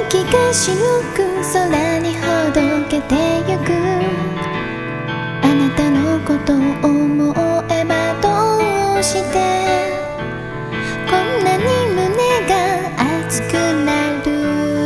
気が白く空にほどけてゆく。あなたのことを思えばどうしてこんなに胸が熱くなる。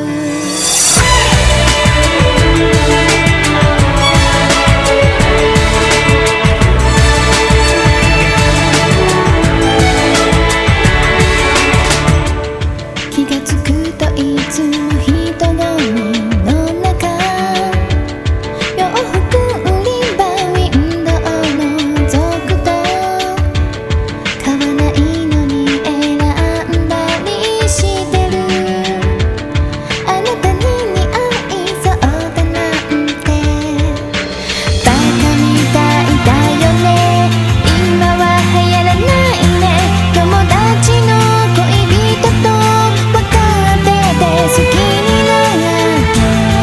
気がつくといつも人混みの中、洋服売り場ウィンドウを覗くと、買わないのに選んだりしてる。あなたに似合いそうだなんてバカみたいだよね。今は流行らないね。友達の恋人と好きになって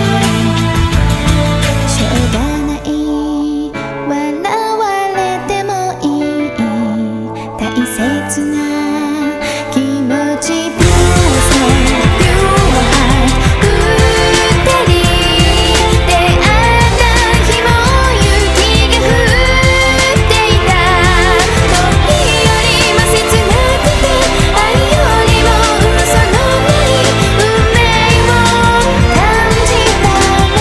しょうがない。笑われてもいい大切な気持ち。ピュアさピュアハート二人出会った日も雪が降っていた。時よりも切なくて愛よりも嘘のない運命を感じたら、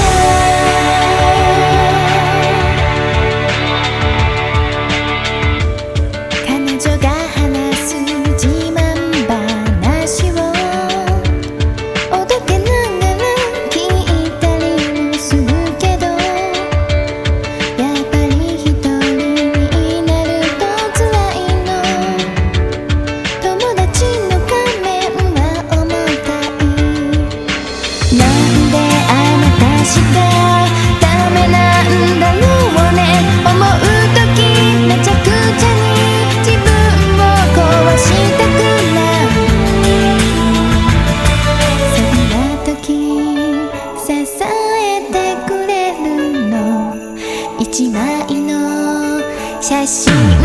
彼女が話す自慢話をおどけながら聞いたりもするけど、やっぱり一人になると辛いの。友達の仮面は重たい。なんであなたしかダメなんだろうね。思うときめちゃくちゃに自分を壊したくなる。そんなとき支えてくれるの一枚の写真。